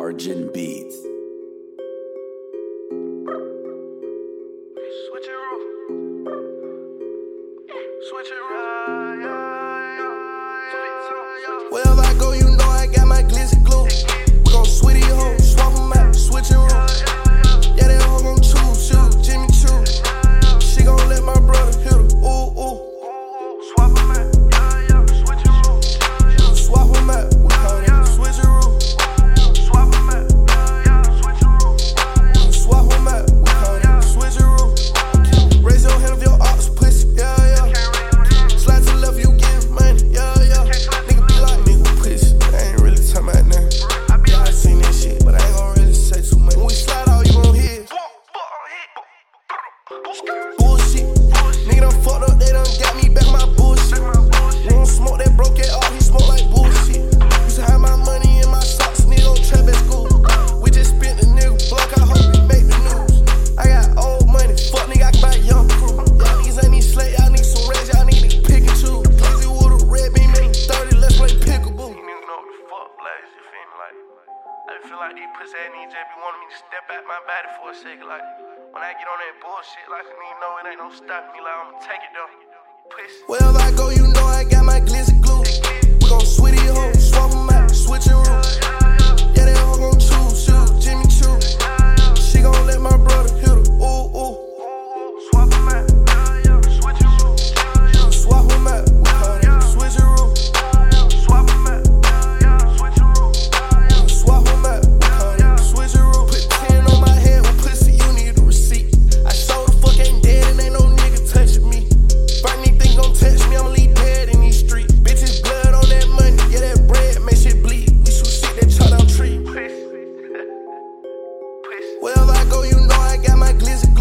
Arjun Beats. Wherever I go, you know I got my glizzy glue. We gon' switty hoe, swap 'em out, switchin' room. Yeah, that hoe gon' choose, Jimmy Choo. She gon' let my brother hit her, ooh, ooh. Swap 'em out, switchin' room. Swap 'em out, we call it switchin' room. Swap 'em out, switchin' room. Swap 'em out, we call it switchin' room. Raise your hand if your ops pussy, yeah, yeah. Slide to the left, you gettin' money, yeah, yeah. Nigga be like, nigga pussy, I ain't really talking about nothing. Yeah, I seen that shit, but I ain't gon' really say too much. When we slide out, you gon' hit. Bullshit, nigga done fucked up, they done got me back my bullshit. We don't smoke that broke it off, he smoke like bullshit. Used to have my money in my socks, nigga on trap at school. We just spent the nigga block, I hope we make the news. I got old money, fuck nigga, I can buy young crew. Y'all niggas ain't need slate, y'all need some reds, y'all need to pick and choose. Glizzy with a red beam in 30, let's play pickaboo. You niggas know what the fuck, Blaze, you feel me? Like, I feel like these pussy ass niggas just be wanting me to step out my body for a second. Like, when I get on that bullshit, like, I need to know it ain't no stopping me. Like, I'ma take it though. Pussy. Wherever I go, you know I got my glizzy glue. We gon' switty hoe, swap 'em out, switchin' room. Yeah, that hoe gon' choose, Jimmy Choo. She gon' let my brother hit her, ooh, ooh. Swap 'em out, switchin' room. Swap 'em out, we call it switchin' room. Swap 'em out, switchin' room. Swap 'em out, we call it switchin' room. Put 10 on my head with pussy, you need a receipt. I sure the fuck ain't dead and ain't no nigga touching me. If anything gon' touch me, I'ma leave dead in these streets. Bitches blood on that money, yeah, that bread make shit bleed. We shoot shit that chop down tree. Wherever I go, you know I got my glizzy